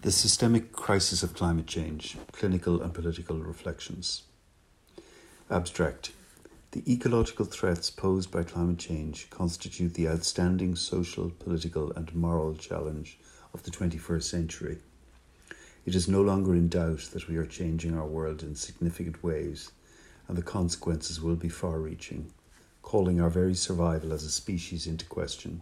The Systemic Crisis of Climate Change, Clinical and Political Reflections. Abstract. The ecological threats posed by climate change constitute the outstanding social, political and moral challenge of the 21st century. It is no longer in doubt that we are changing our world in significant ways, and the consequences will be far-reaching, calling our very survival as a species into question.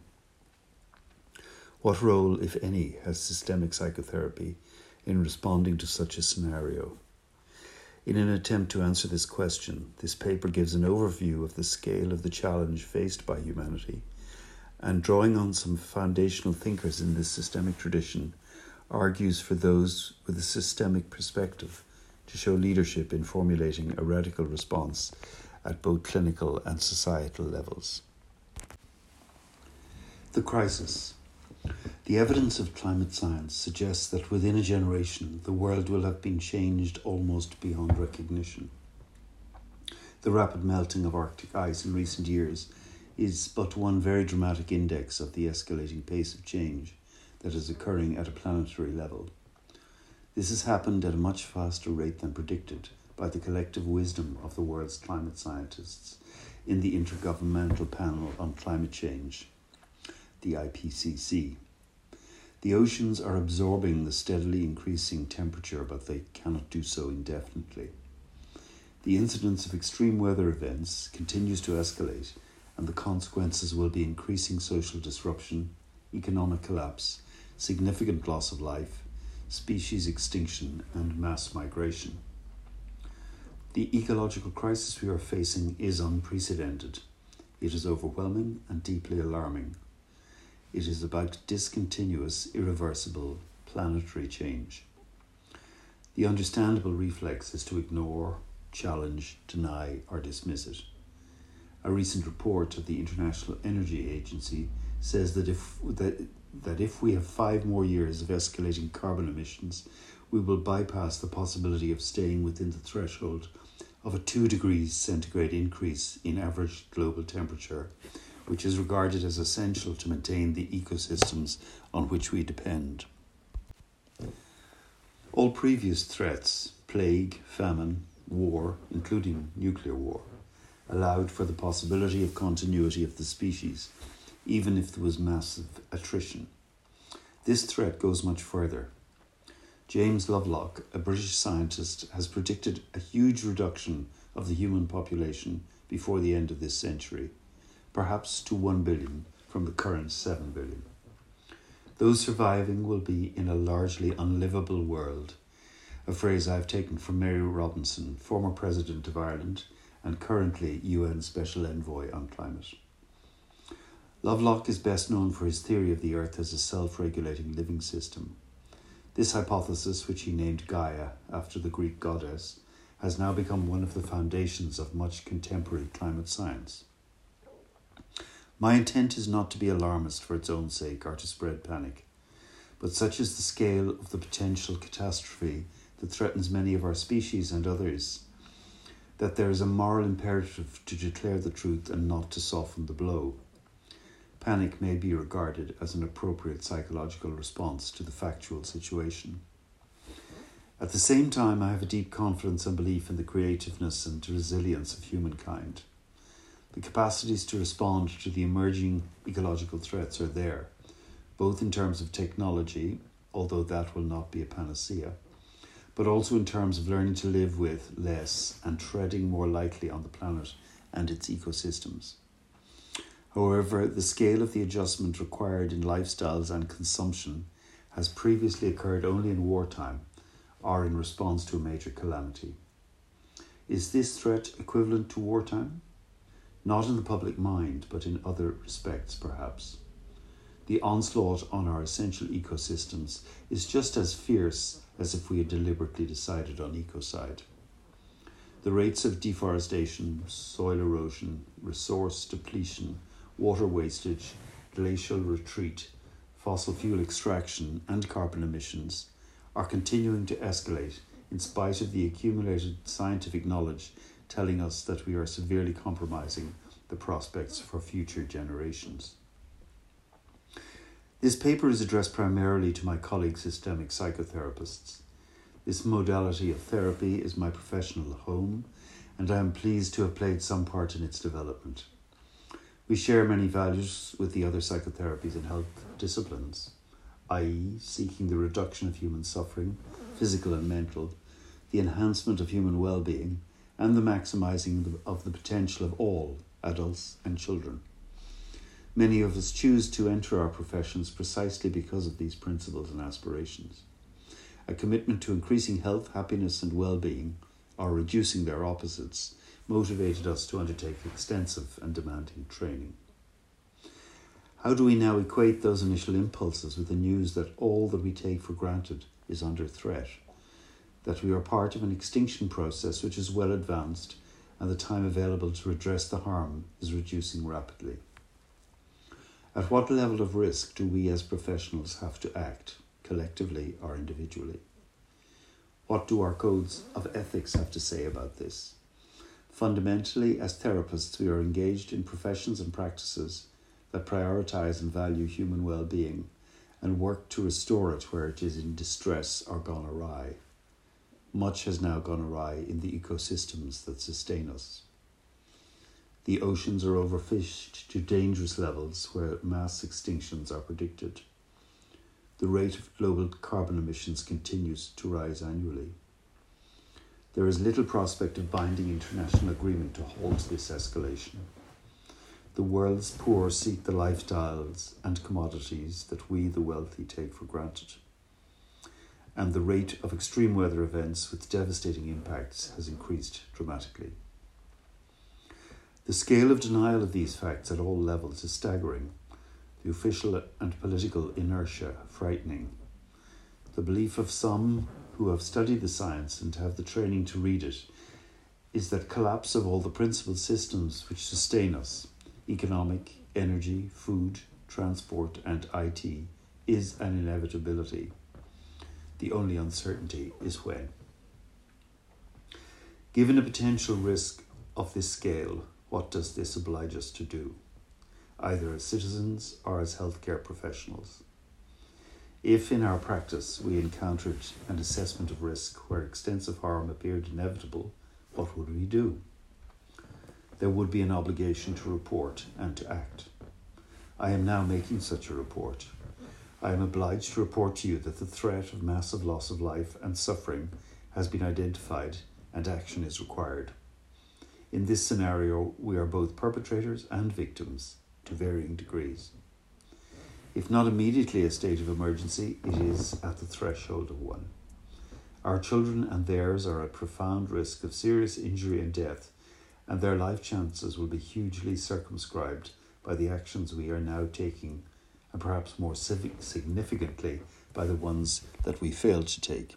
What role, if any, has systemic psychotherapy in responding to such a scenario? In an attempt to answer this question, this paper gives an overview of the scale of the challenge faced by humanity, and drawing on some foundational thinkers in this systemic tradition, argues for those with a systemic perspective to show leadership in formulating a radical response at both clinical and societal levels. The crisis. The evidence of climate science suggests that within a generation, the world will have been changed almost beyond recognition. The rapid melting of Arctic ice in recent years is but one very dramatic index of the escalating pace of change that is occurring at a planetary level. This has happened at a much faster rate than predicted by the collective wisdom of the world's climate scientists in the Intergovernmental Panel on Climate Change, the IPCC. The oceans are absorbing the steadily increasing temperature, but they cannot do so indefinitely. The incidence of extreme weather events continues to escalate, and the consequences will be increasing social disruption, economic collapse, significant loss of life, species extinction, and mass migration. The ecological crisis we are facing is unprecedented. It is overwhelming and deeply alarming. It is about discontinuous, irreversible planetary change. The understandable reflex is to ignore, challenge, deny, or dismiss it. A recent report of the International Energy Agency says that if we have 5 more years of escalating carbon emissions, we will bypass the possibility of staying within the threshold of a 2 degrees centigrade increase in average global temperature, which is regarded as essential to maintain the ecosystems on which we depend. All previous threats, plague, famine, war, including nuclear war, allowed for the possibility of continuity of the species, even if there was massive attrition. This threat goes much further. James Lovelock, a British scientist, has predicted a huge reduction of the human population before the end of this century, perhaps to 1 billion from the current 7 billion. Those surviving will be in a largely unlivable world, a phrase I've taken from Mary Robinson, former President of Ireland and currently UN Special Envoy on Climate. Lovelock is best known for his theory of the Earth as a self-regulating living system. This hypothesis, which he named Gaia after the Greek goddess, has now become one of the foundations of much contemporary climate science. My intent is not to be alarmist for its own sake or to spread panic, but such is the scale of the potential catastrophe that threatens many of our species and others, that there is a moral imperative to declare the truth and not to soften the blow. Panic may be regarded as an appropriate psychological response to the factual situation. At the same time, I have a deep confidence and belief in the creativeness and resilience of humankind. The capacities to respond to the emerging ecological threats are there, both in terms of technology, although that will not be a panacea, but also in terms of learning to live with less and treading more lightly on the planet and its ecosystems. However, the scale of the adjustment required in lifestyles and consumption has previously occurred only in wartime or in response to a major calamity. Is this threat equivalent to wartime? Not in the public mind, but in other respects, perhaps. The onslaught on our essential ecosystems is just as fierce as if we had deliberately decided on ecocide. The rates of deforestation, soil erosion, resource depletion, water wastage, glacial retreat, fossil fuel extraction, and carbon emissions are continuing to escalate in spite of the accumulated scientific knowledge telling us that we are severely compromising the prospects for future generations. This paper is addressed primarily to my colleague systemic psychotherapists. This modality of therapy is my professional home, and I am pleased to have played some part in its development. We share many values with the other psychotherapies and health disciplines, i.e., seeking the reduction of human suffering, physical and mental, the enhancement of human well-being, and the maximizing of the potential of all adults and children. Many of us choose to enter our professions precisely because of these principles and aspirations. A commitment to increasing health, happiness, and well-being, or reducing their opposites, motivated us to undertake extensive and demanding training. How do we now equate those initial impulses with the news that all that we take for granted is under threat, that we are part of an extinction process which is well advanced and the time available to redress the harm is reducing rapidly? At what level of risk do we as professionals have to act, collectively or individually? What do our codes of ethics have to say about this? Fundamentally, as therapists, we are engaged in professions and practices that prioritize and value human well-being and work to restore it where it is in distress or gone awry. Much has now gone awry in the ecosystems that sustain us. The oceans are overfished to dangerous levels where mass extinctions are predicted. The rate of global carbon emissions continues to rise annually. There is little prospect of binding international agreement to halt this escalation. The world's poor seek the lifestyles and commodities that we, the wealthy, take for granted. And the rate of extreme weather events with devastating impacts has increased dramatically. The scale of denial of these facts at all levels is staggering. The official and political inertia frightening. The belief of some who have studied the science and have the training to read it is that collapse of all the principal systems which sustain us, economic, energy, food, transport and IT, is an inevitability. The only uncertainty is when. Given a potential risk of this scale, what does this oblige us to do, either as citizens or as healthcare professionals? If in our practice we encountered an assessment of risk where extensive harm appeared inevitable, what would we do? There would be an obligation to report and to act. I am now making such a report. I am obliged to report to you that the threat of massive loss of life and suffering has been identified and action is required. In this scenario, we are both perpetrators and victims to varying degrees. If not immediately a state of emergency, it is at the threshold of one. Our children and theirs are at profound risk of serious injury and death, and their life chances will be hugely circumscribed by the actions we are now taking, and perhaps more significantly by the ones that we fail to take.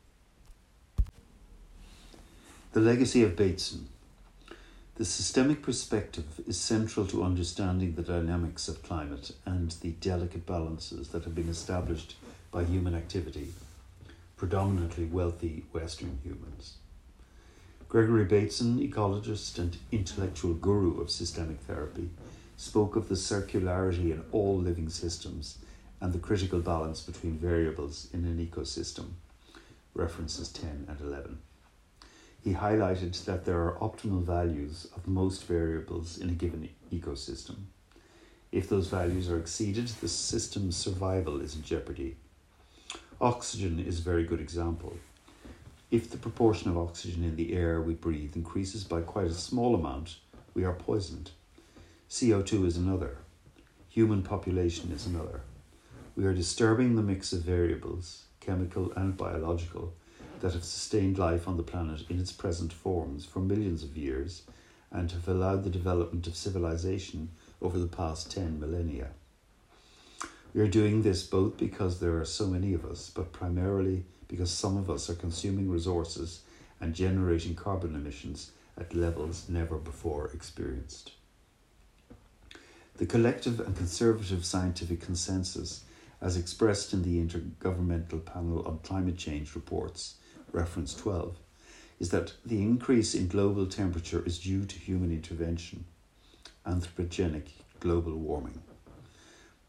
The legacy of Bateson. The systemic perspective is central to understanding the dynamics of climate and the delicate balances that have been established by human activity, predominantly wealthy Western humans. Gregory Bateson, ecologist and intellectual guru of systemic therapy, spoke of the circularity in all living systems and the critical balance between variables in an ecosystem, references 10 and 11. He highlighted that there are optimal values of most variables in a given ecosystem. If those values are exceeded, the system's survival is in jeopardy. Oxygen is a very good example. If the proportion of oxygen in the air we breathe increases by quite a small amount, we are poisoned. CO2 is another. Human population is another. We are disturbing the mix of variables, chemical and biological, that have sustained life on the planet in its present forms for millions of years and have allowed the development of civilization over the past 10 millennia. We are doing this both because there are so many of us, but primarily because some of us are consuming resources and generating carbon emissions at levels never before experienced. The collective and conservative scientific consensus, as expressed in the Intergovernmental Panel on Climate Change reports, reference 12, is that the increase in global temperature is due to human intervention, anthropogenic global warming.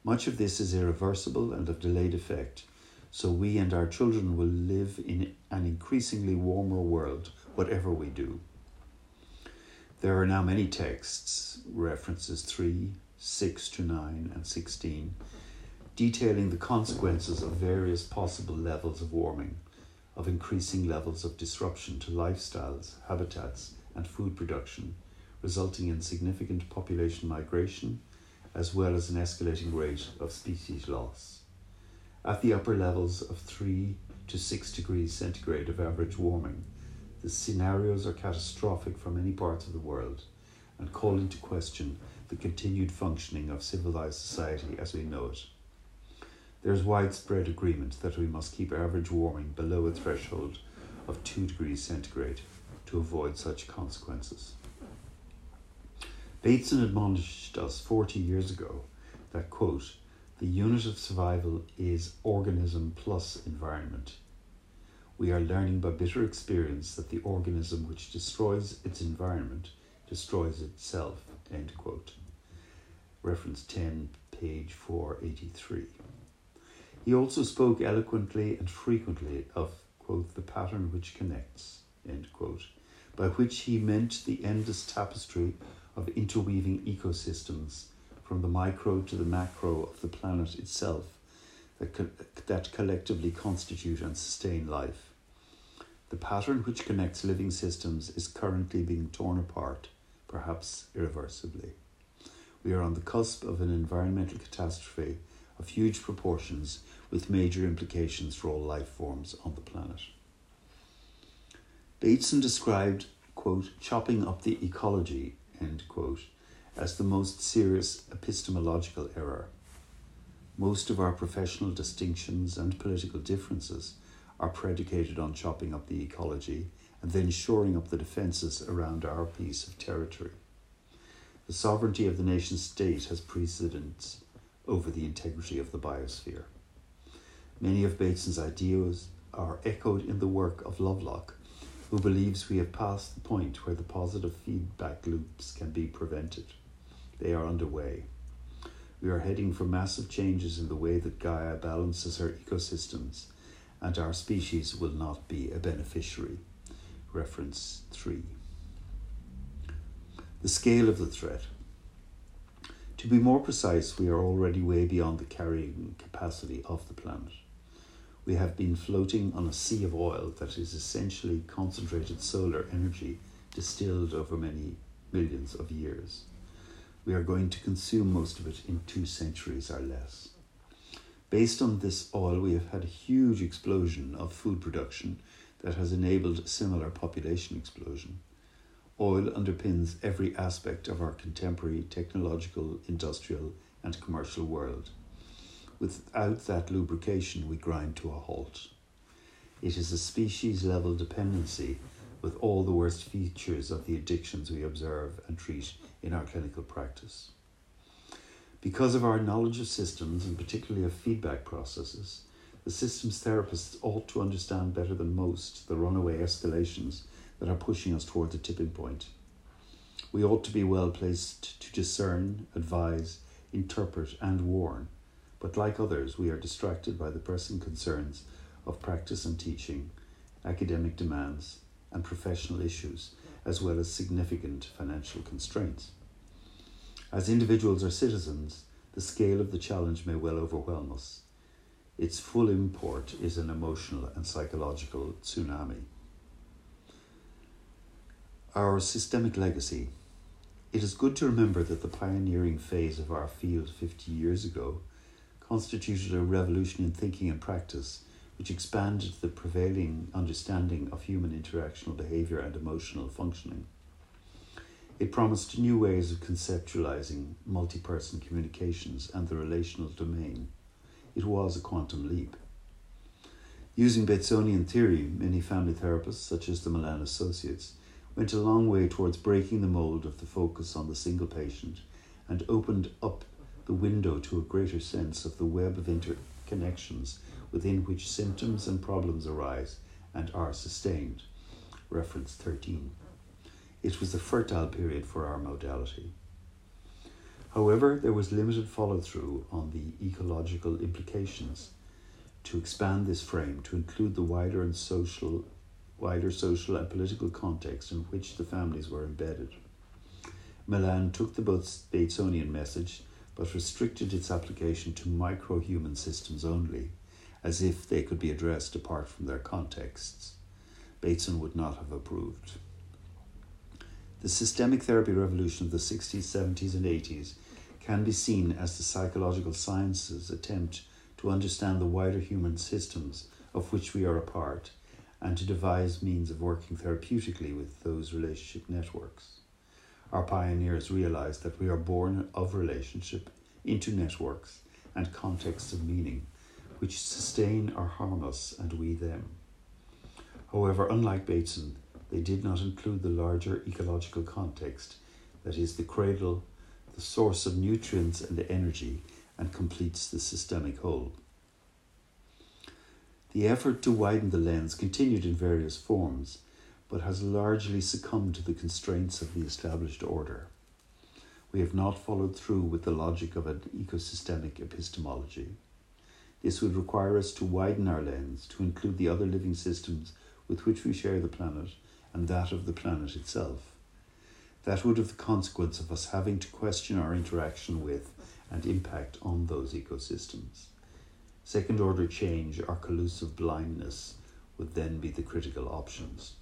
Much of this is irreversible and of delayed effect, so we and our children will live in an increasingly warmer world, whatever we do. There are now many texts, references 3, 6 to 9 and 16, detailing the consequences of various possible levels of warming, of increasing levels of disruption to lifestyles, habitats and food production, resulting in significant population migration, as well as an escalating rate of species loss. At the upper levels of 3 to 6 degrees centigrade of average warming, the scenarios are catastrophic for many parts of the world and call into question the continued functioning of civilized society as we know it. There is widespread agreement that we must keep average warming below a threshold of 2 degrees centigrade to avoid such consequences. Bateson admonished us 40 years ago that, quote, the unit of survival is organism plus environment. We are learning by bitter experience that the organism which destroys its environment destroys itself, end quote. Reference 10, page 483. He also spoke eloquently and frequently of, quote, the pattern which connects, end quote, by which he meant the endless tapestry of interweaving ecosystems from the micro to the macro of the planet itself that collectively constitute and sustain life. The pattern which connects living systems is currently being torn apart, perhaps irreversibly. We are on the cusp of an environmental catastrophe of huge proportions with major implications for all life forms on the planet. Bateson described, quote, chopping up the ecology, end quote, as the most serious epistemological error. Most of our professional distinctions and political differences are predicated on chopping up the ecology and then shoring up the defences around our piece of territory. The sovereignty of the nation state has precedence over the integrity of the biosphere. Many of Bateson's ideas are echoed in the work of Lovelock, who believes we have passed the point where the positive feedback loops can be prevented. They are underway. We are heading for massive changes in the way that Gaia balances her ecosystems, and our species will not be a beneficiary. Reference 3. The scale of the threat. To be more precise, we are already way beyond the carrying capacity of the planet. We have been floating on a sea of oil that is essentially concentrated solar energy distilled over many millions of years. We are going to consume most of it in 2 centuries or less. Based on this oil, we have had a huge explosion of food production that has enabled a similar population explosion. Oil underpins every aspect of our contemporary technological, industrial, and commercial world. Without that lubrication, we grind to a halt. It is a species-level dependency with all the worst features of the addictions we observe and treat in our clinical practice. Because of our knowledge of systems, and particularly of feedback processes, the systems therapists ought to understand better than most the runaway escalations that are pushing us towards a tipping point. We ought to be well placed to discern, advise, interpret, and warn, but like others, we are distracted by the pressing concerns of practice and teaching, academic demands, and professional issues, as well as significant financial constraints. As individuals or citizens, the scale of the challenge may well overwhelm us. Its full import is an emotional and psychological tsunami. Our systemic legacy. It is good to remember that the pioneering phase of our field 50 years ago constituted a revolution in thinking and practice which expanded the prevailing understanding of human interactional behaviour and emotional functioning. It promised new ways of conceptualizing multi-person communications and the relational domain. It was a quantum leap. Using Batesonian theory, many family therapists, such as the Milan Associates, went a long way towards breaking the mold of the focus on the single patient and opened up the window to a greater sense of the web of interconnections within which symptoms and problems arise and are sustained. Reference 13. It was the fertile period for our modality. However, there was limited follow-through on the ecological implications to expand this frame to include the wider social and political context in which the families were embedded. Milan took the Batesonian message but restricted its application to micro-human systems only, as if they could be addressed apart from their contexts. Bateson would not have approved. The systemic therapy revolution of the 60s, 70s and 80s can be seen as the psychological sciences' attempt to understand the wider human systems of which we are a part and to devise means of working therapeutically with those relationship networks. Our pioneers realized that we are born of relationship into networks and contexts of meaning which sustain or harm us and we them. However, unlike Bateson, they did not include the larger ecological context that is the cradle, the source of nutrients and energy, and completes the systemic whole. The effort to widen the lens continued in various forms, but has largely succumbed to the constraints of the established order. We have not followed through with the logic of an ecosystemic epistemology. This would require us to widen our lens to include the other living systems with which we share the planet and that of the planet itself. That would have the consequence of us having to question our interaction with and impact on those ecosystems. Second-order change or collusive blindness would then be the critical options.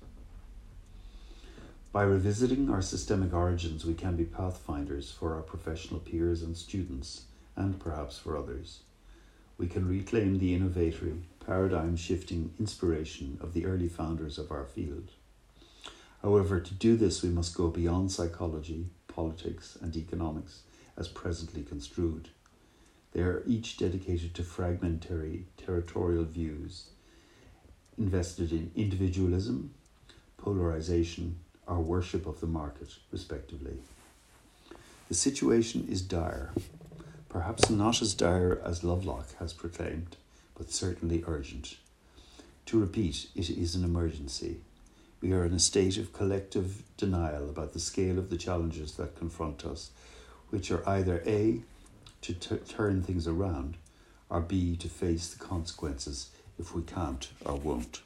By revisiting our systemic origins, we can be pathfinders for our professional peers and students, and perhaps for others. We can reclaim the innovatory, paradigm-shifting inspiration of the early founders of our field. However, to do this, we must go beyond psychology, politics, and economics as presently construed. They are each dedicated to fragmentary, territorial views, invested in individualism, polarization, or worship of the market, respectively. The situation is dire, perhaps not as dire as Lovelock has proclaimed, but certainly urgent. To repeat, it is an emergency. We are in a state of collective denial about the scale of the challenges that confront us, which are either A, to turn things around, or B, to face the consequences if we can't or won't.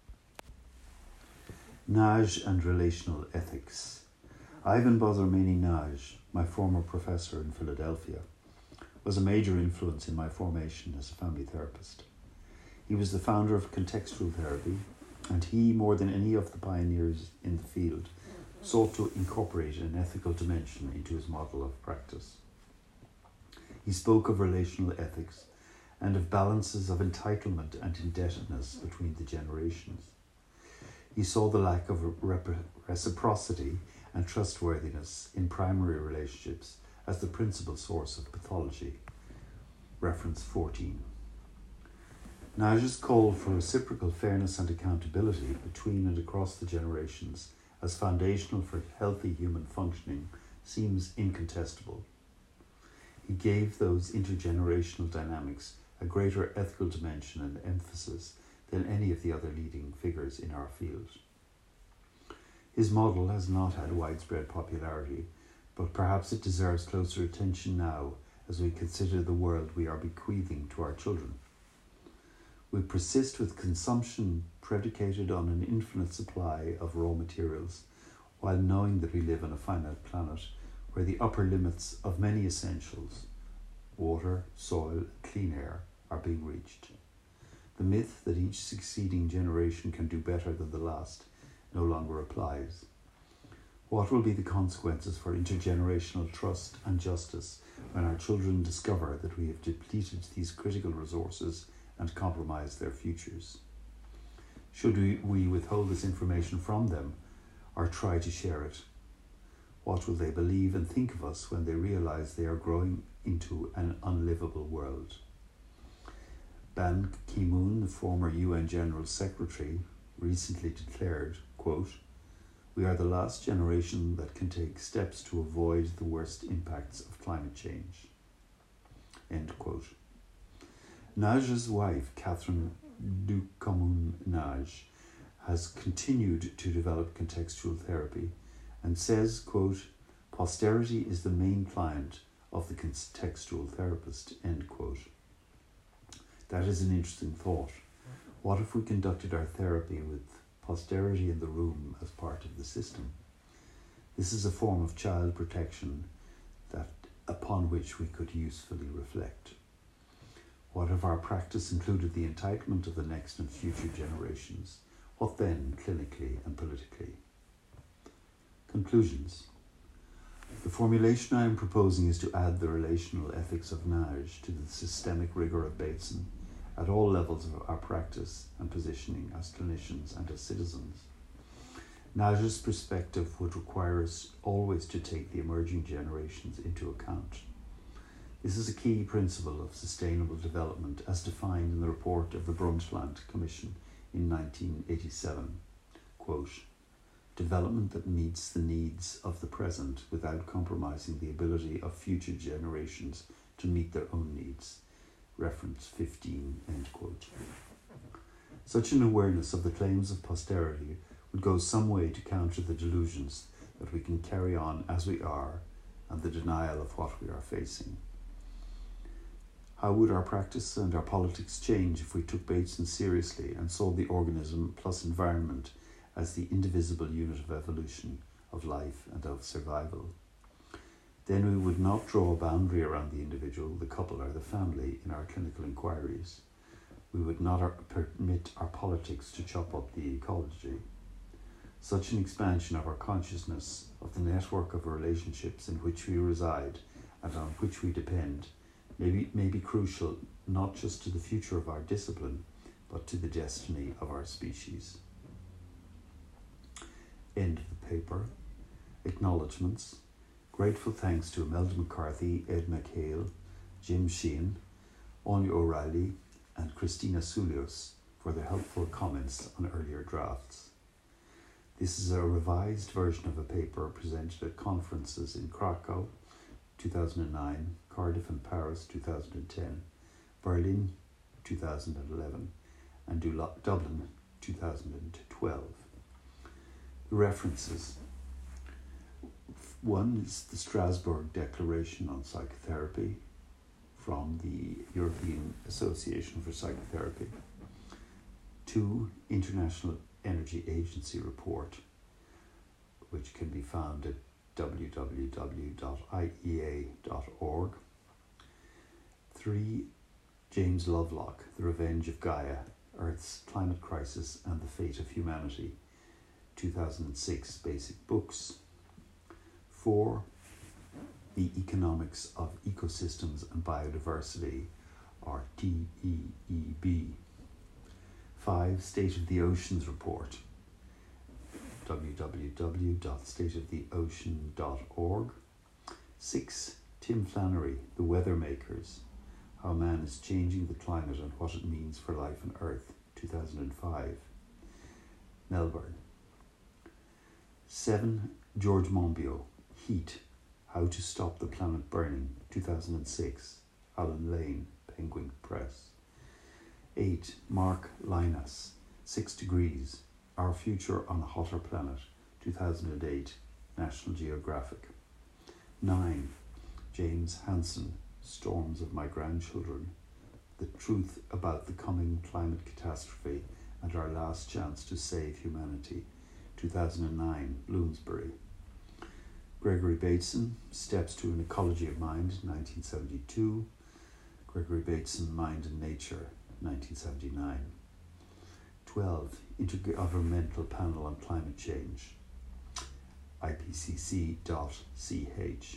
Nagy and relational ethics. Ivan Bozormany Nagy, my former professor in Philadelphia, was a major influence in my formation as a family therapist. He was the founder of contextual therapy, and he, more than any of the pioneers in the field, sought to incorporate an ethical dimension into his model of practice. He spoke of relational ethics and of balances of entitlement and indebtedness between the generations. He saw the lack of reciprocity and trustworthiness in primary relationships as the principal source of pathology. Reference 14. Nagy's call for reciprocal fairness and accountability between and across the generations as foundational for healthy human functioning seems incontestable. He gave those intergenerational dynamics a greater ethical dimension and emphasis than any of the other leading figures in our field. His model has not had widespread popularity, but perhaps it deserves closer attention now as we consider the world we are bequeathing to our children. We persist with consumption predicated on an infinite supply of raw materials, while knowing that we live on a finite planet where the upper limits of many essentials, water, soil, clean air, are being reached. The myth that each succeeding generation can do better than the last no longer applies. What will be the consequences for intergenerational trust and justice when our children discover that we have depleted these critical resources and compromise their futures? Should we withhold this information from them or try to share it? What will they believe and think of us when they realize they are growing into an unlivable world? Ban Ki-moon, the former UN General Secretary, recently declared, quote, "We are the last generation that can take steps to avoid the worst impacts of climate change." End quote. Nagy's wife, Catherine Ducomun-Nagy, has continued to develop contextual therapy and says, quote, "Posterity is the main client of the contextual therapist, end quote. That is an interesting thought. What if we conducted our therapy with posterity in the room as part of the system? This is a form of child protection upon which we could usefully reflect. What if our practice included the entitlement of the next and future generations? What then, clinically and politically? Conclusions. The formulation I am proposing is to add the relational ethics of Nagy to the systemic rigour of Bateson at all levels of our practice and positioning as clinicians and as citizens. Nagy's perspective would require us always to take the emerging generations into account. This is a key principle of sustainable development as defined in the report of the Brundtland Commission in 1987. Quote, development that meets the needs of the present without compromising the ability of future generations to meet their own needs. Reference 15, end quote. Such an awareness of the claims of posterity would go some way to counter the delusions that we can carry on as we are and the denial of what we are facing. How would our practice and our politics change if we took Bateson seriously and saw the organism plus environment as the indivisible unit of evolution, of life and of survival? Then we would not draw a boundary around the individual, the couple or the family in our clinical inquiries. We would not permit our politics to chop up the ecology. Such an expansion of our consciousness of the network of relationships in which we reside and on which we depend may be crucial not just to the future of our discipline, but to the destiny of our species. End of the paper. Acknowledgements. Grateful thanks to Imelda McCarthy, Ed McHale, Jim Sheehan, Anya O'Reilly, and Christina Sulios for their helpful comments on earlier drafts. This is a revised version of a paper presented at conferences in Krakow, 2009, Cardiff and Paris, 2010, Berlin, 2011, and Dublin, 2012. The references. One is the Strasbourg Declaration on Psychotherapy from the European Association for Psychotherapy. 2, International Energy Agency report, which can be found at www.iea.org. 3, James Lovelock, The Revenge of Gaia, Earth's Climate Crisis and the Fate of Humanity, 2006 Basic Books. 4, The Economics of Ecosystems and Biodiversity, or TEEB. 5, State of the Oceans Report, www.stateoftheocean.org. 6, Tim Flannery, The Weather Makers, How Man is Changing the Climate and What It Means for Life on Earth, 2005. Melbourne. 7, George Monbiot, Heat, How to Stop the Planet Burning, 2006, Alan Lane, Penguin Press. 8, Mark Linas, 6 Degrees, Our Future on a Hotter Planet, 2008, National Geographic. 9, James Hansen, Storms of My Grandchildren, The Truth About the Coming Climate Catastrophe and Our Last Chance to Save Humanity, 2009, Bloomsbury. Gregory Bateson, Steps to an Ecology of Mind, 1972. Gregory Bateson, Mind and Nature, 1979. 12, Intergovernmental Panel on Climate Change, ipcc.ch.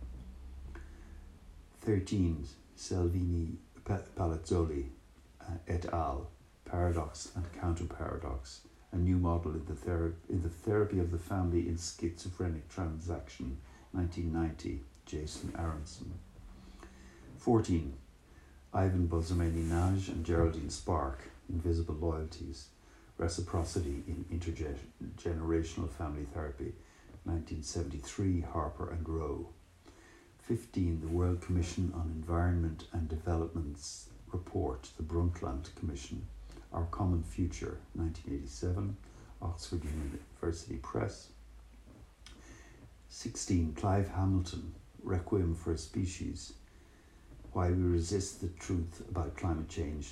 13, Salvini Palazzoli et al., Paradox and Counterparadox, a new model in the therapy of the family in schizophrenic transaction, 1990, Jason Aronson. 14, Ivan Bozomany-Nagy and Geraldine Spark, Invisible Loyalties, Reciprocity in Intergenerational Family Therapy, 1973, Harper and Rowe. 15, the World Commission on Environment and Development's report, the Brundtland Commission, Our Common Future, 1987, Oxford University Press. 16, Clive Hamilton, Requiem for a Species, Why We Resist the Truth About Climate Change,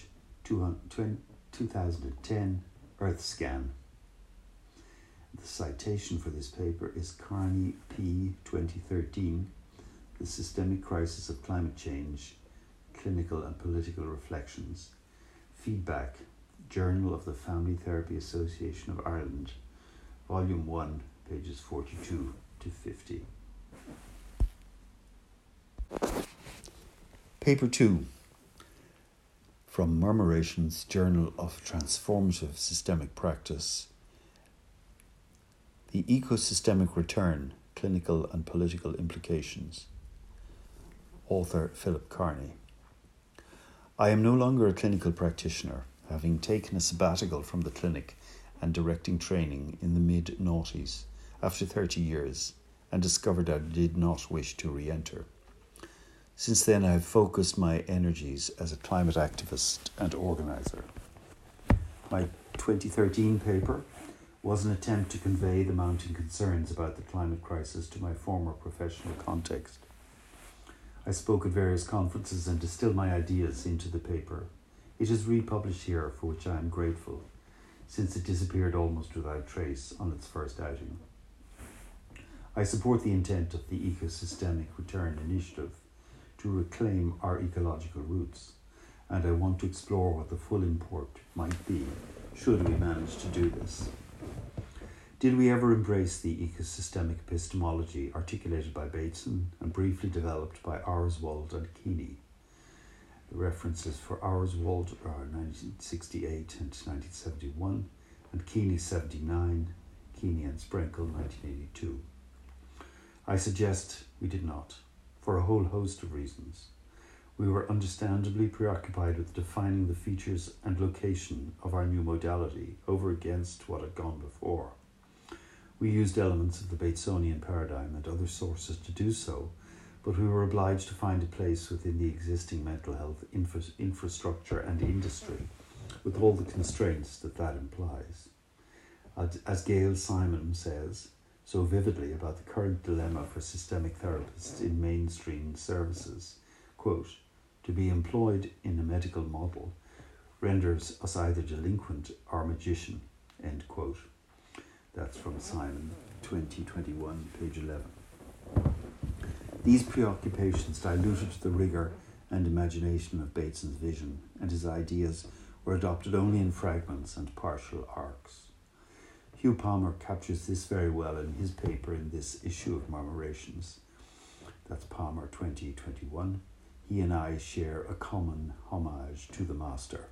2010 EarthScan. The citation for this paper is Carney P. 2013, The Systemic Crisis of Climate Change, Clinical and Political Reflections. Feedback, Journal of the Family Therapy Association of Ireland, Volume 1, pages 42 to 50. Paper 2, from Murmuration's Journal of Transformative Systemic Practice, The Ecosystemic Return, Clinical and Political Implications. Author Philip Carney. I am no longer a clinical practitioner, having taken a sabbatical from the clinic and directing training in the mid-noughties after 30 years, and discovered I did not wish to re-enter. Since then I have focused my energies as a climate activist and organiser. My 2013 paper was an attempt to convey the mounting concerns about the climate crisis to my former professional context. I spoke at various conferences and distilled my ideas into the paper. It is republished here, for which I am grateful, since it disappeared almost without trace on its first outing. I support the intent of the Ecosystemic Return Initiative to reclaim our ecological roots, and I want to explore what the full import might be should we manage to do this. Did we ever embrace the ecosystemic epistemology articulated by Bateson and briefly developed by Auerswald and Keeney? The references for Auerswald are 1968 and 1971, and Keeney 79, Keeney and Sprenkle 1982. I suggest we did not, for a whole host of reasons. We were understandably preoccupied with defining the features and location of our new modality over against what had gone before. We used elements of the Batesonian paradigm and other sources to do so, but we were obliged to find a place within the existing mental health infrastructure and industry, with all the constraints that implies. As Gail Simon says so vividly about the current dilemma for systemic therapists in mainstream services, quote, to be employed in a medical model renders us either delinquent or magician, end quote. That's from Simon, 2021, page 11. These preoccupations diluted the rigour and imagination of Bateson's vision, and his ideas were adopted only in fragments and partial arcs. Hugh Palmer captures this very well in his paper in this issue of Murmurations. That's Palmer, 2021. He and I share a common homage to the master.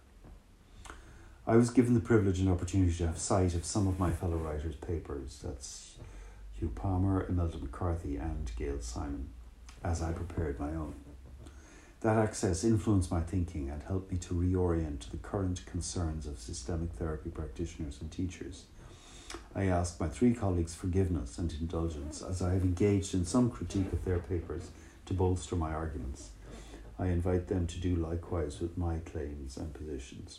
I was given the privilege and opportunity to have sight of some of my fellow writers' papers. That's Hugh Palmer, Imelda McCarthy and Gail Simon, as I prepared my own. That access influenced my thinking and helped me to reorient the current concerns of systemic therapy practitioners and teachers. I ask my three colleagues forgiveness and indulgence as I have engaged in some critique of their papers to bolster my arguments. I invite them to do likewise with my claims and positions.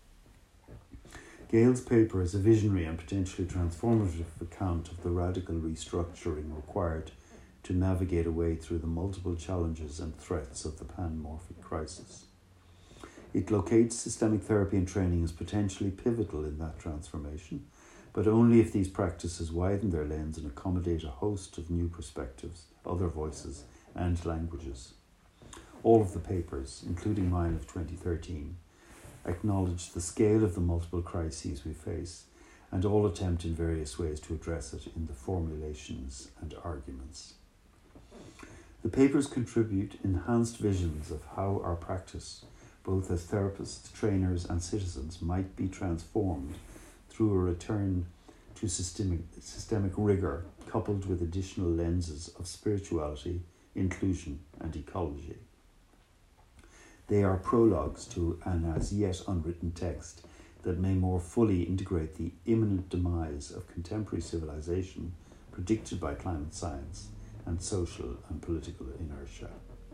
Gail's paper is a visionary and potentially transformative account of the radical restructuring required to navigate a way through the multiple challenges and threats of the panmorphic crisis. It locates systemic therapy and training as potentially pivotal in that transformation, but only if these practices widen their lens and accommodate a host of new perspectives, other voices, and languages. All of the papers, including mine of 2013, acknowledge the scale of the multiple crises we face, and all attempt in various ways to address it in the formulations and arguments. The papers contribute enhanced visions of how our practice, both as therapists, trainers, and citizens, might be transformed through a return to systemic rigour coupled with additional lenses of spirituality, inclusion, and ecology. They are prologues to an as yet unwritten text that may more fully integrate the imminent demise of contemporary civilization predicted by climate science and social and political inertia.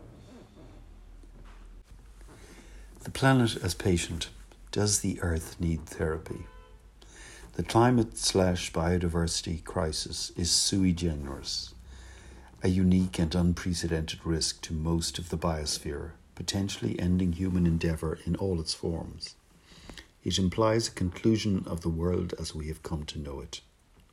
The planet as patient. Does the Earth need therapy? The climate/biodiversity crisis is sui generis, a unique and unprecedented risk to most of the biosphere, potentially ending human endeavour in all its forms. It implies a conclusion of the world as we have come to know it.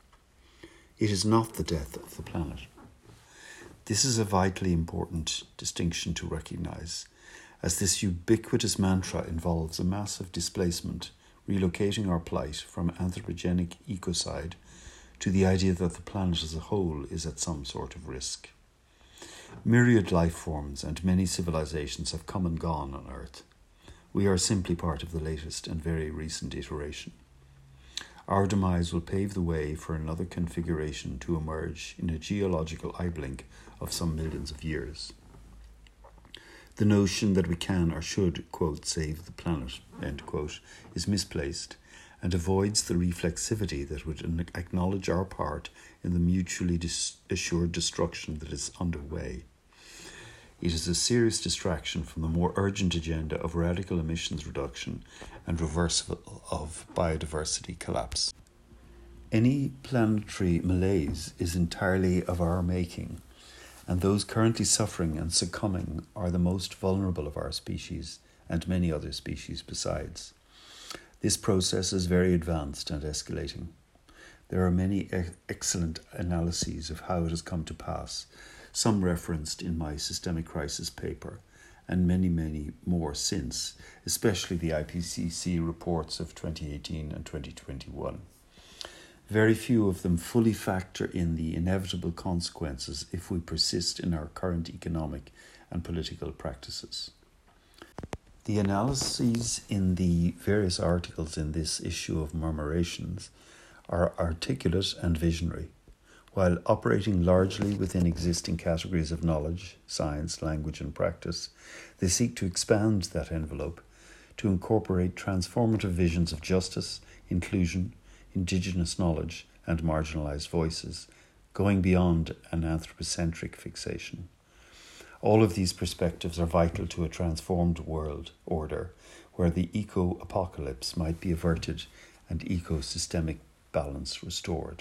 It is not the death of the planet. This is a vitally important distinction to recognise, as this ubiquitous mantra involves a massive displacement, relocating our plight from anthropogenic ecocide to the idea that the planet as a whole is at some sort of risk. Myriad life forms and many civilizations have come and gone on Earth. We are simply part of the latest and very recent iteration. Our demise will pave the way for another configuration to emerge in a geological eye blink of some millions of years. The notion that we can or should, quote, save the planet, end quote, is misplaced and avoids the reflexivity that would acknowledge our part in the mutually assured destruction that is underway. It is a serious distraction from the more urgent agenda of radical emissions reduction and reversal of biodiversity collapse. Any planetary malaise is entirely of our making, and those currently suffering and succumbing are the most vulnerable of our species and many other species besides. This process is very advanced and escalating. There are many excellent analyses of how it has come to pass, some referenced in my Systemic Crisis paper, and many, many more since, especially the IPCC reports of 2018 and 2021. Very few of them fully factor in the inevitable consequences if we persist in our current economic and political practices. The analyses in the various articles in this issue of Murmurations are articulate and visionary. While operating largely within existing categories of knowledge, science, language and practice, they seek to expand that envelope to incorporate transformative visions of justice, inclusion, indigenous knowledge and marginalised voices, going beyond an anthropocentric fixation. All of these perspectives are vital to a transformed world order where the eco-apocalypse might be averted and ecosystemic balance restored.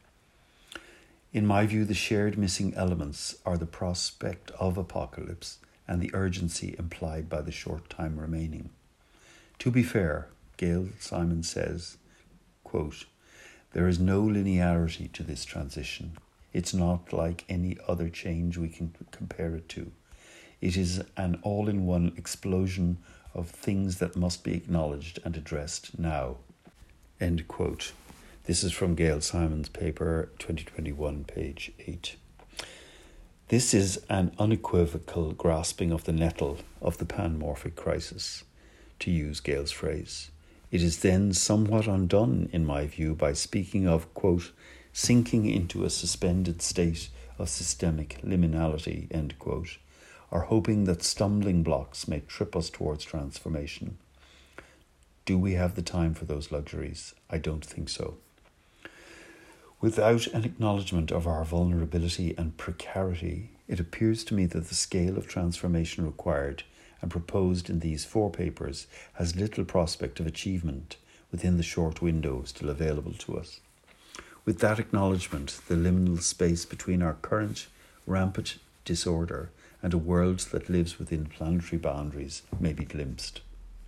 In my view, the shared missing elements are the prospect of apocalypse and the urgency implied by the short time remaining. To be fair, Gail Simon says, quote, "There is no linearity to this transition. It's not like any other change we can compare it to. It is an all-in-one explosion of things that must be acknowledged and addressed now." End quote. This is from Gail Simon's paper, 2021, page 8. This is an unequivocal grasping of the nettle of the panmorphic crisis, to use Gail's phrase. It is then somewhat undone, in my view, by speaking of, quote, sinking into a suspended state of systemic liminality, end quote, or hoping that stumbling blocks may trip us towards transformation. Do we have the time for those luxuries? I don't think so. Without an acknowledgement of our vulnerability and precarity, it appears to me that the scale of transformation required and proposed in these 4 papers has little prospect of achievement within the short window still available to us. With that acknowledgement, the liminal space between our current rampant disorder and a world that lives within planetary boundaries may be glimpsed.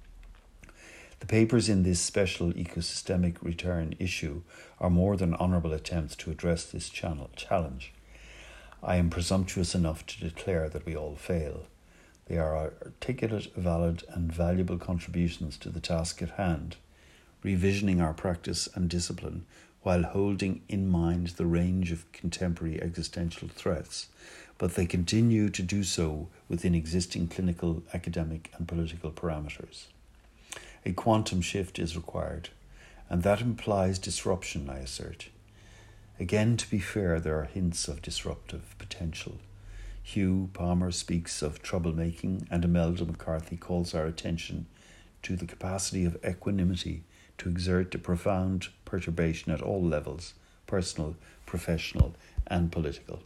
The papers in this special ecosystemic return issue are more than honourable attempts to address this challenge. I am presumptuous enough to declare that we all fail. They are articulate, valid and valuable contributions to the task at hand, revisioning our practice and discipline while holding in mind the range of contemporary existential threats, but they continue to do so within existing clinical, academic and political parameters. A quantum shift is required, and that implies disruption, I assert. Again, to be fair, there are hints of disruptive potential. Hugh Palmer speaks of troublemaking, and Imelda McCarthy calls our attention to the capacity of equanimity to exert a profound perturbation at all levels, personal, professional, and political.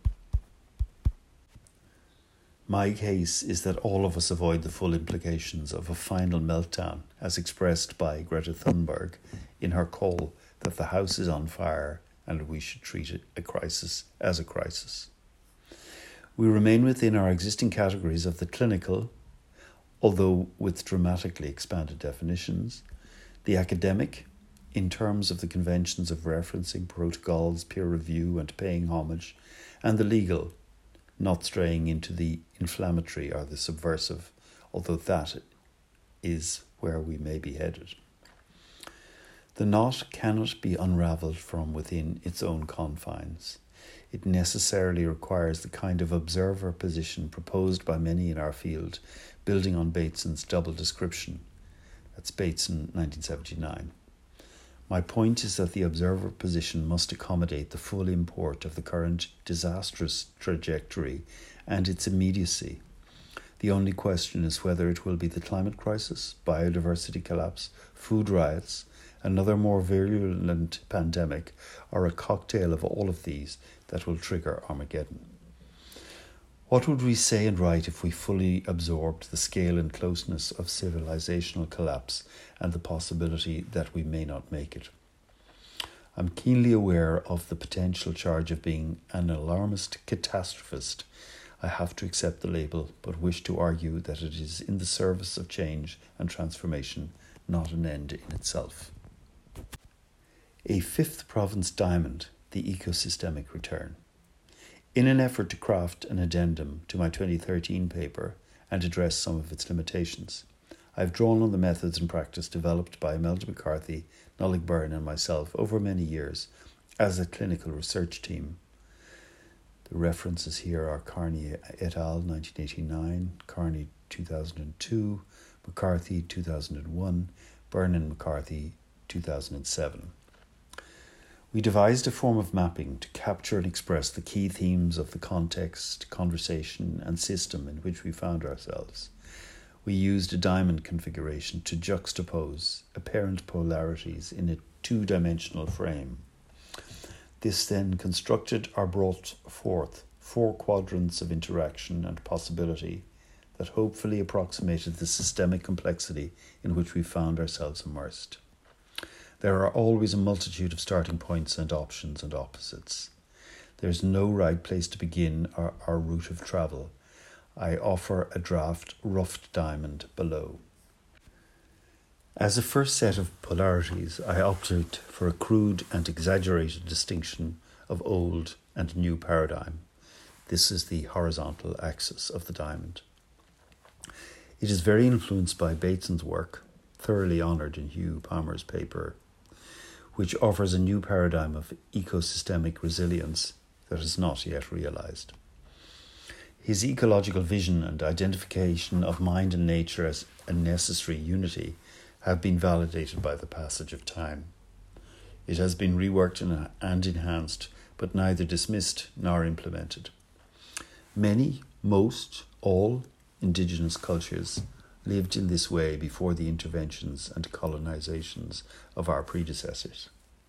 My case is that all of us avoid the full implications of a final meltdown, as expressed by Greta Thunberg in her call that the house is on fire and we should treat a crisis as a crisis. We remain within our existing categories of the clinical, although with dramatically expanded definitions, the academic, in terms of the conventions of referencing, protocols, peer review, and paying homage, and the legal, not straying into the inflammatory or the subversive, although that is where we may be headed. The knot cannot be unravelled from within its own confines. It necessarily requires the kind of observer position proposed by many in our field, building on Bateson's double description. That's Bateson, 1979. My point is that the observer position must accommodate the full import of the current disastrous trajectory and its immediacy. The only question is whether it will be the climate crisis, biodiversity collapse, food riots, another more virulent pandemic, or a cocktail of all of these that will trigger Armageddon. What would we say and write if we fully absorbed the scale and closeness of civilizational collapse and the possibility that we may not make it? I'm keenly aware of the potential charge of being an alarmist catastrophist. I have to accept the label, but wish to argue that it is in the service of change and transformation, not an end in itself. A fifth province diamond, the ecosystemic return. In an effort to craft an addendum to my 2013 paper and address some of its limitations, I have drawn on the methods and practice developed by Imelda McCarthy, Nollaig Byrne and myself over many years as a clinical research team. The references here are Carney et al. 1989, Carney 2002, McCarthy 2001, Byrne and McCarthy 2007. We devised a form of mapping to capture and express the key themes of the context, conversation, and system in which we found ourselves. We used a diamond configuration to juxtapose apparent polarities in a two-dimensional frame. This then constructed or brought forth 4 quadrants of interaction and possibility that hopefully approximated the systemic complexity in which we found ourselves immersed. There are always a multitude of starting points and options and opposites. There is no right place to begin or route of travel. I offer a draft roughed diamond below. As a first set of polarities, I opted for a crude and exaggerated distinction of old and new paradigm. This is the horizontal axis of the diamond. It is very influenced by Bateson's work, thoroughly honoured in Hugh Palmer's paper, which offers a new paradigm of ecosystemic resilience that is not yet realised. His ecological vision and identification of mind and nature as a necessary unity have been validated by the passage of time. It has been reworked and enhanced, but neither dismissed nor implemented. Many, most, all indigenous cultures lived in this way before the interventions and colonizations of our predecessors.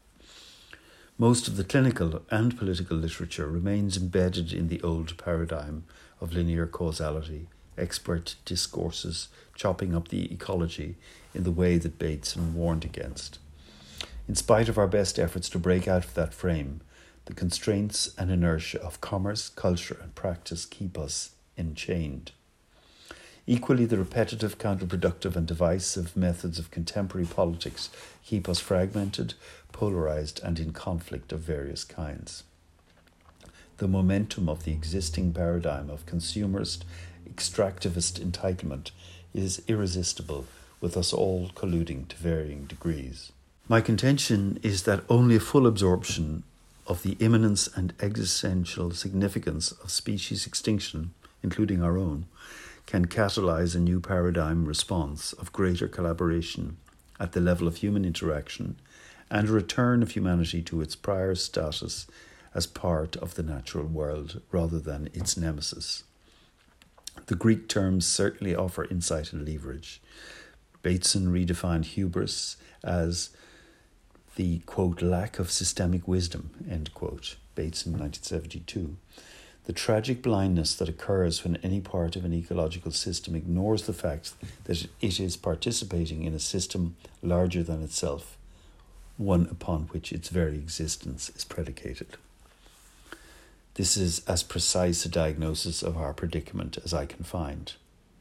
Most of the clinical and political literature remains embedded in the old paradigm of linear causality, expert discourses chopping up the ecology in the way that Bateson warned against. In spite of our best efforts to break out of that frame, the constraints and inertia of commerce, culture and practice keep us enchained. Equally, the repetitive, counterproductive and divisive methods of contemporary politics keep us fragmented, polarised and in conflict of various kinds. The momentum of the existing paradigm of consumerist, extractivist entitlement is irresistible, with us all colluding to varying degrees. My contention is that only a full absorption of the imminence and existential significance of species extinction, including our own, can catalyse a new paradigm response of greater collaboration at the level of human interaction and a return of humanity to its prior status as part of the natural world rather than its nemesis. The Greek terms certainly offer insight and leverage. Bateson redefined hubris as the, quote, lack of systemic wisdom, end quote, Bateson 1972. The tragic blindness that occurs when any part of an ecological system ignores the fact that it is participating in a system larger than itself, one upon which its very existence is predicated. This is as precise a diagnosis of our predicament as I can find.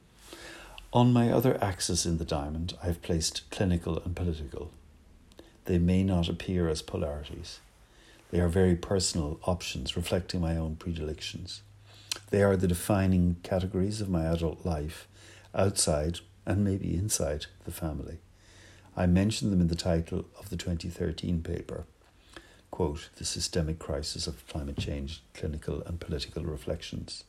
On my other axis in the diamond, I have placed clinical and political. They may not appear as polarities. They are very personal options reflecting my own predilections. They are the defining categories of my adult life, outside and maybe inside the family. I mentioned them in the title of the 2013 paper, quote, The Systemic Crisis of Climate Change, Clinical and Political Reflections.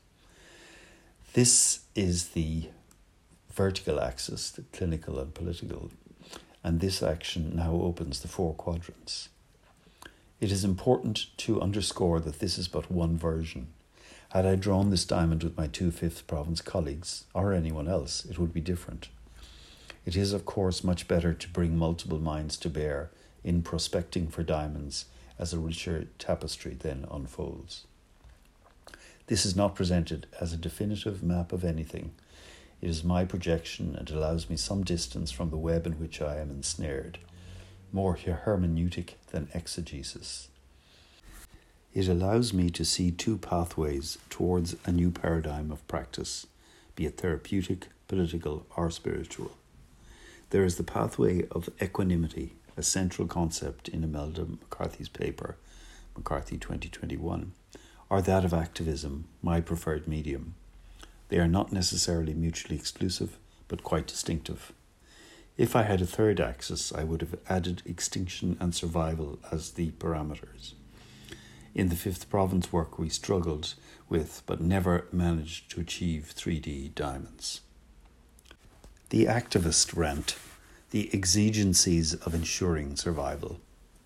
This is the vertical axis, the clinical and political, and this action now opens the 4 quadrants. It is important to underscore that this is but one version. Had I drawn this diamond with my 2 Fifth Province colleagues, or anyone else, it would be different. It is, of course, much better to bring multiple minds to bear in prospecting for diamonds as a richer tapestry then unfolds. This is not presented as a definitive map of anything. It is my projection and allows me some distance from the web in which I am ensnared, more hermeneutic than exegesis. It allows me to see 2 pathways towards a new paradigm of practice, be it therapeutic, political, or spiritual. There is the pathway of equanimity, a central concept in Imelda McCarthy's paper, McCarthy 2021, or that of activism, my preferred medium. They are not necessarily mutually exclusive, but quite distinctive. If I had a third axis, I would have added extinction and survival as the parameters. In the 5th Province work we struggled with, but never managed to achieve 3D diamonds. The activist rant, the exigencies of ensuring survival.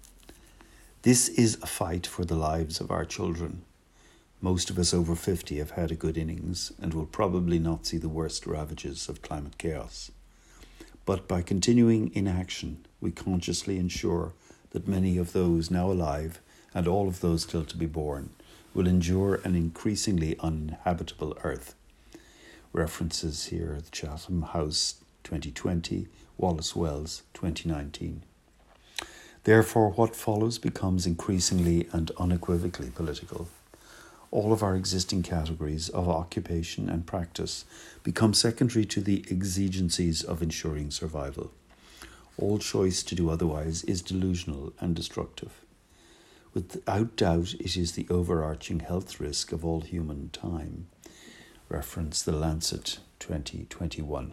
This is a fight for the lives of our children. Most of us over 50 have had a good innings and will probably not see the worst ravages of climate chaos. But by continuing inaction, we consciously ensure that many of those now alive and all of those still to be born will endure an increasingly uninhabitable earth. References here, the Chatham House 2020, Wallace Wells 2019. Therefore, what follows becomes increasingly and unequivocally political. All of our existing categories of occupation and practice become secondary to the exigencies of ensuring survival. All choice to do otherwise is delusional and destructive. Without doubt, it is the overarching health risk of all human time. Reference The Lancet 2021.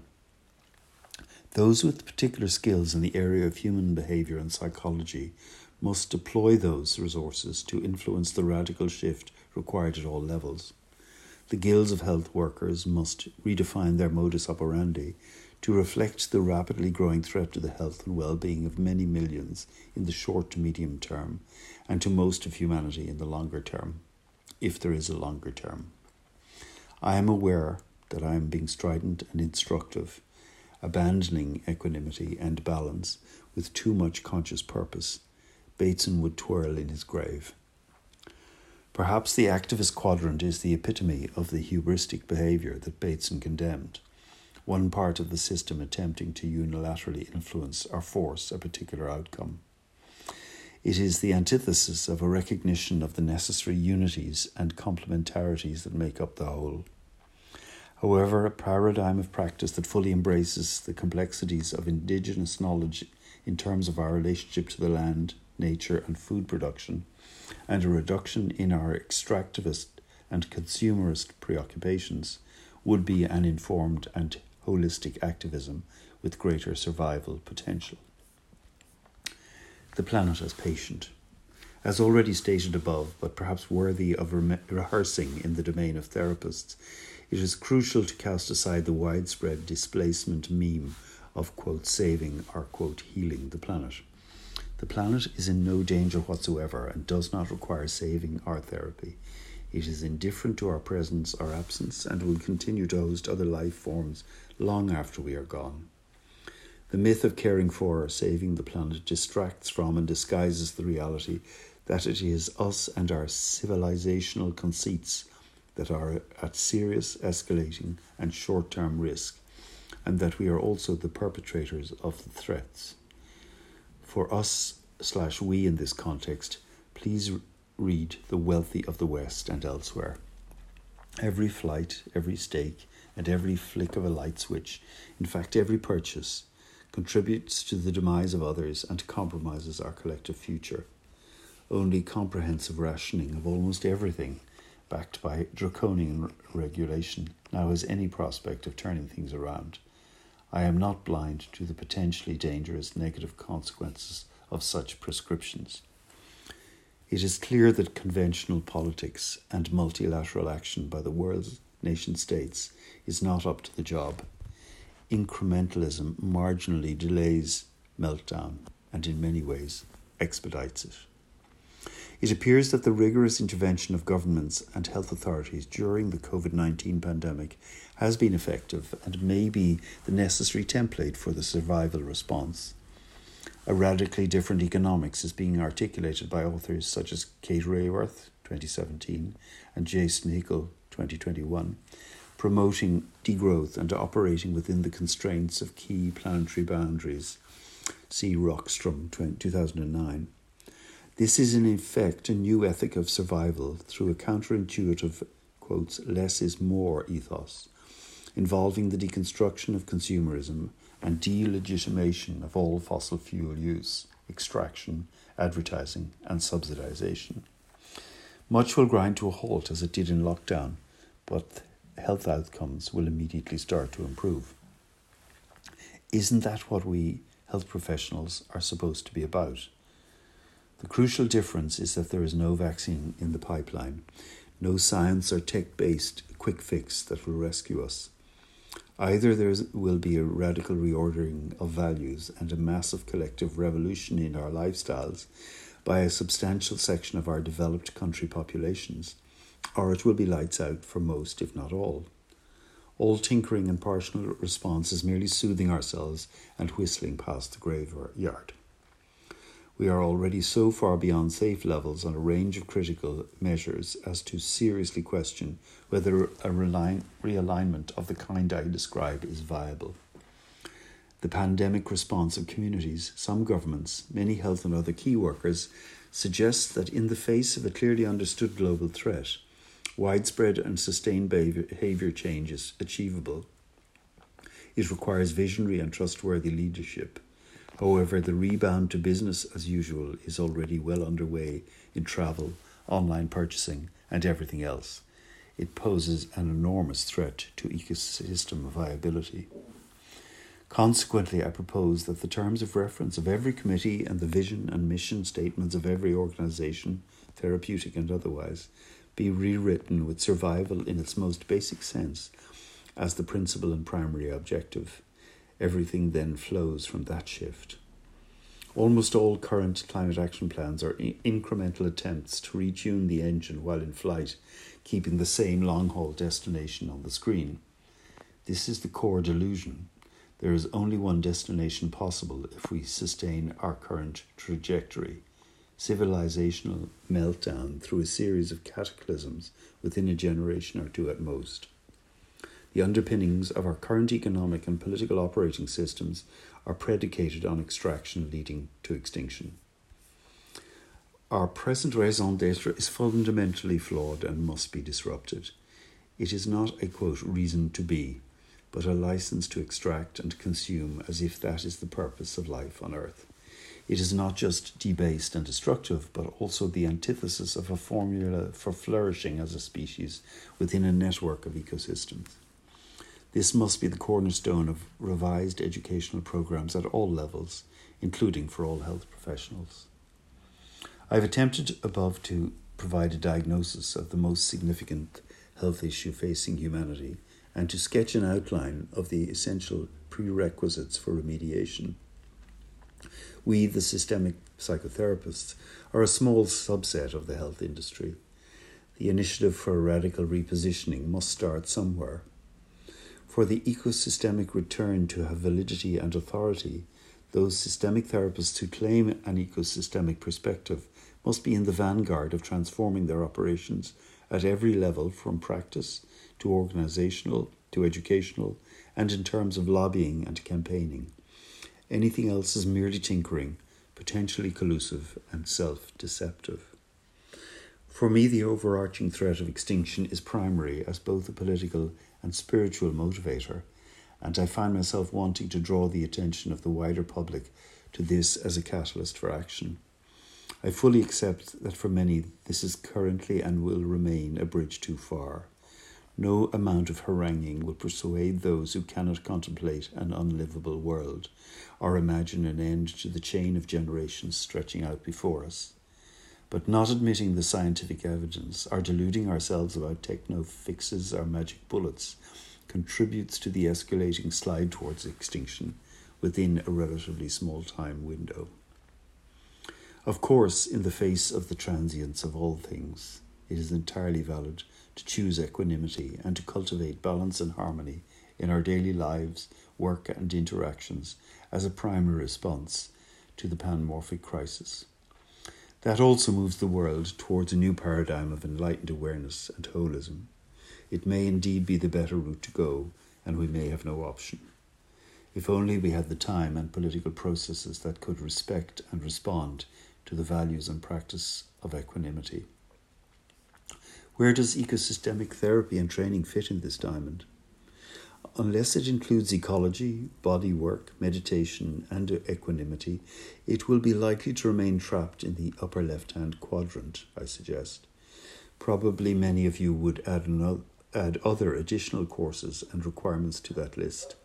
Those with particular skills in the area of human behaviour and psychology must deploy those resources to influence the radical shift required at all levels. The guilds of health workers must redefine their modus operandi to reflect the rapidly growing threat to the health and well-being of many millions in the short to medium term, and to most of humanity in the longer term, if there is a longer term. I am aware that I am being strident and instructive, abandoning equanimity and balance with too much conscious purpose. Bateson would twirl in his grave. Perhaps the activist quadrant is the epitome of the hubristic behaviour that Bateson condemned, one part of the system attempting to unilaterally influence or force a particular outcome. It is the antithesis of a recognition of the necessary unities and complementarities that make up the whole. However, a paradigm of practice that fully embraces the complexities of indigenous knowledge in terms of our relationship to the land, nature and food production, and a reduction in our extractivist and consumerist preoccupations would be an informed and holistic activism with greater survival potential. The planet as patient. As already stated above, but perhaps worthy of rehearsing in the domain of therapists, it is crucial to cast aside the widespread displacement meme of, quote, saving or, quote, healing the planet. The planet is in no danger whatsoever and does not require saving or therapy. It is indifferent to our presence or absence and will continue to host other life forms long after we are gone. The myth of caring for or saving the planet distracts from and disguises the reality that it is us and our civilizational conceits that are at serious, escalating and short-term risk, and that we are also the perpetrators of the threats. For us/we in this context, please read the wealthy of the West and elsewhere. Every flight, every stake, and every flick of a light switch, in fact every purchase, contributes to the demise of others and compromises our collective future. Only comprehensive rationing of almost everything, backed by draconian regulation, now has any prospect of turning things around. I am not blind to the potentially dangerous negative consequences of such prescriptions. It is clear that conventional politics and multilateral action by the world's nation-states is not up to the job. Incrementalism marginally delays meltdown and in many ways expedites it. It appears that the rigorous intervention of governments and health authorities during the COVID-19 pandemic has been effective and may be the necessary template for the survival response. A radically different economics is being articulated by authors such as Kate Raworth, 2017, and Jason Hickel, 2021, promoting degrowth and operating within the constraints of key planetary boundaries. See Rockstrom, 2009. This is in effect a new ethic of survival through a counterintuitive, quotes, less is more ethos, involving the deconstruction of consumerism and delegitimation of all fossil fuel use, extraction, advertising and subsidization. Much will grind to a halt as it did in lockdown, but health outcomes will immediately start to improve. Isn't that what we health professionals are supposed to be about? The crucial difference is that there is no vaccine in the pipeline, no science or tech-based quick fix that will rescue us. Either there will be a radical reordering of values and a massive collective revolution in our lifestyles by a substantial section of our developed country populations, or it will be lights out for most, if not all. All tinkering and partial response is merely soothing ourselves and whistling past the graveyard. We are already so far beyond safe levels on a range of critical measures as to seriously question whether a realignment of the kind I describe is viable. The pandemic response of communities, some governments, many health and other key workers suggests that in the face of a clearly understood global threat, widespread and sustained behaviour change is achievable. It requires visionary and trustworthy leadership. However, the rebound to business as usual is already well underway in travel, online purchasing and everything else. It poses an enormous threat to ecosystem viability. Consequently, I propose that the terms of reference of every committee and the vision and mission statements of every organisation, therapeutic and otherwise, be rewritten with survival in its most basic sense as the principal and primary objective. Everything then flows from that shift. Almost all current climate action plans are incremental attempts to retune the engine while in flight, keeping the same long-haul destination on the screen. This is the core delusion. There is only one destination possible if we sustain our current trajectory: civilizational meltdown through a series of cataclysms within a generation or two at most. The underpinnings of our current economic and political operating systems are predicated on extraction leading to extinction. Our present raison d'etre is fundamentally flawed and must be disrupted. It is not a, quote, reason to be, but a license to extract and consume as if that is the purpose of life on earth. It is not just debased and destructive, but also the antithesis of a formula for flourishing as a species within a network of ecosystems. This must be the cornerstone of revised educational programs at all levels, including for all health professionals. I have attempted above to provide a diagnosis of the most significant health issue facing humanity and to sketch an outline of the essential prerequisites for remediation. We, the systemic psychotherapists, are a small subset of the health industry. The initiative for a radical repositioning must start somewhere. For the ecosystemic return to have validity and authority, those systemic therapists who claim an ecosystemic perspective must be in the vanguard of transforming their operations at every level, from practice to organisational to educational, and in terms of lobbying and campaigning. Anything else is merely tinkering, potentially collusive and self-deceptive. For me, the overarching threat of extinction is primary as both a political and spiritual motivator, and I find myself wanting to draw the attention of the wider public to this as a catalyst for action. I fully accept that for many this is currently and will remain a bridge too far. No amount of haranguing will persuade those who cannot contemplate an unlivable world or imagine an end to the chain of generations stretching out before us. But not admitting the scientific evidence or deluding ourselves about techno fixes or magic bullets contributes to the escalating slide towards extinction within a relatively small time window. Of course, in the face of the transience of all things, it is entirely valid to choose equanimity and to cultivate balance and harmony in our daily lives, work and interactions as a primary response to the panmorphic crisis. That also moves the world towards a new paradigm of enlightened awareness and holism. It may indeed be the better route to go, and we may have no option. If only we had the time and political processes that could respect and respond to the values and practice of equanimity. Where does ecosystemic therapy and training fit in this diamond? Unless it includes ecology, body work, meditation and equanimity, it will be likely to remain trapped in the upper left-hand quadrant, I suggest. Probably many of you would add other additional courses and requirements to that list.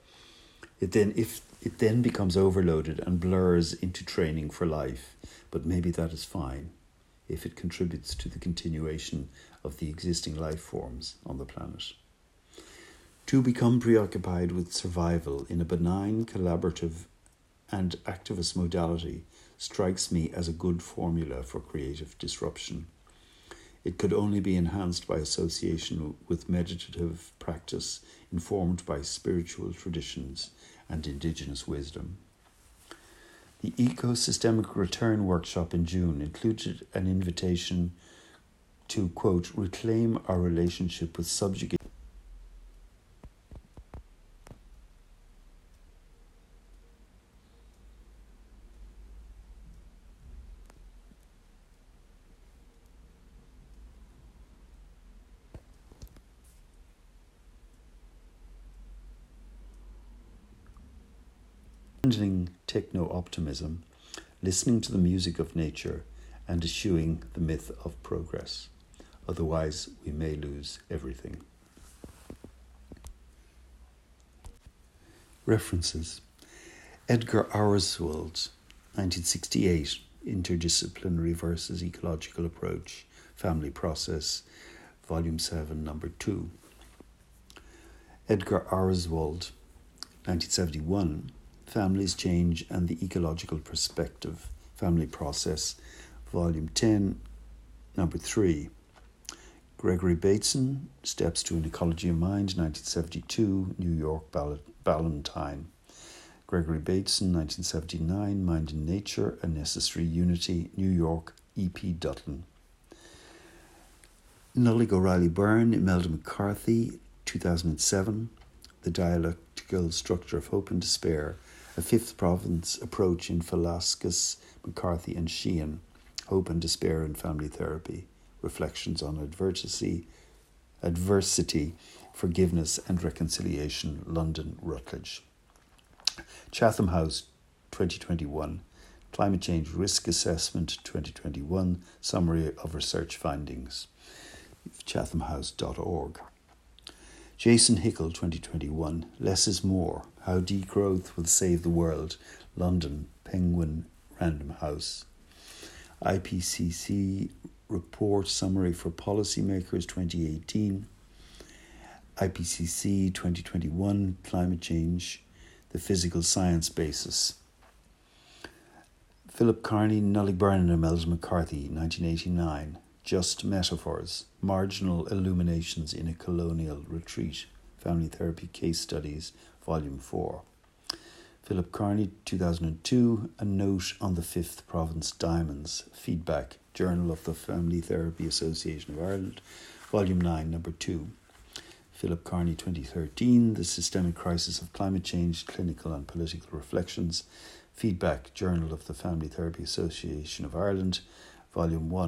If it then becomes overloaded and blurs into training for life, but maybe that is fine if it contributes to the continuation of the existing life forms on the planet. To become preoccupied with survival in a benign, collaborative and activist modality strikes me as a good formula for creative disruption. It could only be enhanced by association with meditative practice informed by spiritual traditions and indigenous wisdom. The Ecosystemic Return Workshop in June included an invitation to, quote, reclaim our relationship with subjugation. Abandoning techno-optimism, listening to the music of nature, and eschewing the myth of progress. Otherwise, we may lose everything. References: Edgar Auerswald, 1968, Interdisciplinary versus Ecological Approach, Family Process, Volume 7, Number 2. Edgar Auerswald, 1971, Families, Change and the Ecological Perspective, Family Process, Volume 10, Number 3. Gregory Bateson, Steps to an Ecology of Mind, 1972, New York, Ballantine. Gregory Bateson, 1979, Mind and Nature, A Necessary Unity, New York, E.P. Dutton. Nullig O'Reilly Byrne, Imelda McCarthy, 2007, The Dialectical Structure of Hope and Despair, a Fifth Province Approach in Velasquez, McCarthy and Sheehan, Hope and Despair in Family Therapy, Reflections on Adversity, Forgiveness and Reconciliation, London, Routledge. Chatham House, 2021, Climate Change Risk Assessment, 2021, Summary of Research Findings, chathamhouse.org. Jason Hickel, 2021, Less is More, How Degrowth Will Save the World, London, Penguin Random House. IPCC Report Summary for Policymakers, 2018. IPCC 2021, Climate Change, The Physical Science Basis. Philip Carney, Nullig Byrne and Imelda McCarthy, 1989. Just Metaphors, Marginal Illuminations in a Colonial Retreat, Family Therapy Case Studies, Volume 4. Philip Carney, 2002, A Note on the Fifth Province Diamonds, Feedback, Journal of the Family Therapy Association of Ireland, Volume 9, Number 2. Philip Carney, 2013, The Systemic Crisis of Climate Change, Clinical and Political Reflections, Feedback, Journal of the Family Therapy Association of Ireland, Volume 1,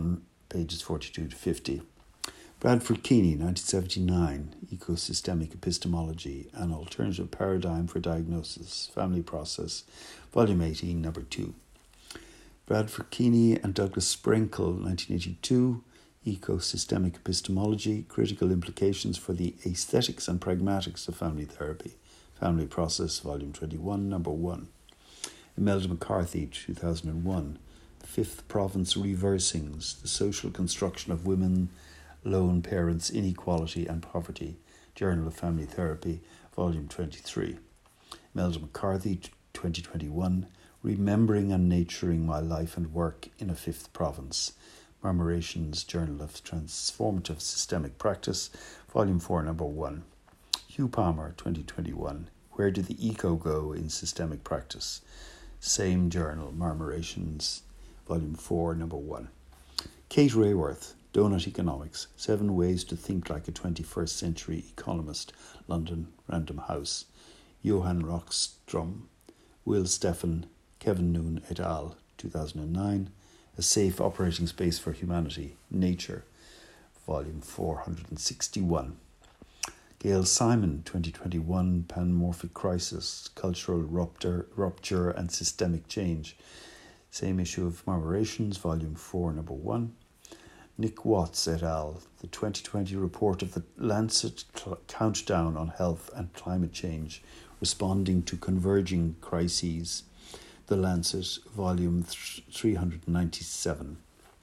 pages 42 to 50. Bradford Keeney, 1979, Ecosystemic Epistemology, An Alternative Paradigm for Diagnosis, Family Process, Volume 18, Number 2. Bradford Keeney and Douglas Sprinkle, 1982, Ecosystemic Epistemology, Critical Implications for the Aesthetics and Pragmatics of Family Therapy, Family Process, Volume 21, Number 1. Imelda McCarthy, 2001, Fifth Province Reversing's, The Social Construction of Women, Lone Parents, Inequality and Poverty, Journal of Family Therapy, Volume 23. Imelda McCarthy, 2021, Remembering and Naturing My Life and Work in a Fifth Province, Murmurations, Journal of Transformative Systemic Practice, Volume 4, Number 1. Hugh Palmer, 2021, Where Did the Eco Go in Systemic Practice? Same journal, Murmurations, Volume 4, Number 1. Kate Rayworth, Donut Economics, 7 Ways to Think Like a 21st Century Economist, London, Random House. Johan Rockstrom, Will Steffen, Kevin Noon et al., 2009. A Safe Operating Space for Humanity, Nature, Volume 461. Gail Simon, 2021, Panmorphic Crisis, Cultural Rupture and Systemic Change. Same issue of Murmurations, Volume 4, Number 1. Nick Watts et al., the 2020 report of the Lancet Countdown on Health and Climate Change, Responding to Converging Crises. The Lancet, Volume 397.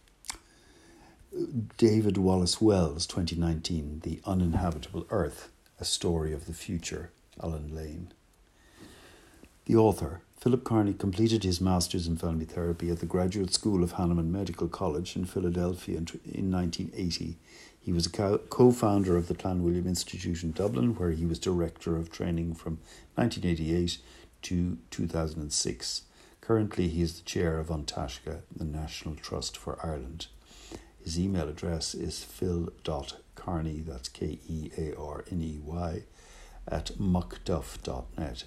David Wallace Wells, 2019, The Uninhabitable Earth, A Story of the Future, Alan Lane. The author, Philip Carney, completed his Master's in Family Therapy at the Graduate School of Hahnemann Medical College in Philadelphia in 1980. He was a co-founder of the Clanwilliam Institute in Dublin, where he was Director of Training from 1988 to 2006. Currently, he is the chair of Untashka, the National Trust for Ireland. His email address is phil.carney, that's Kearney, at muckduff.net,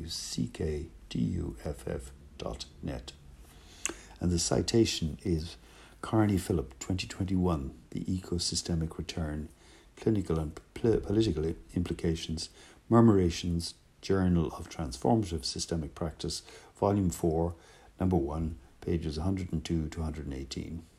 muckduff.net. And the citation is Carney Philip, 2021, The Ecosystemic Return, Clinical and Political Implications, Murmurations, Journal of Transformative Systemic Practice, Volume 4, Number 1, pages 102 to 118.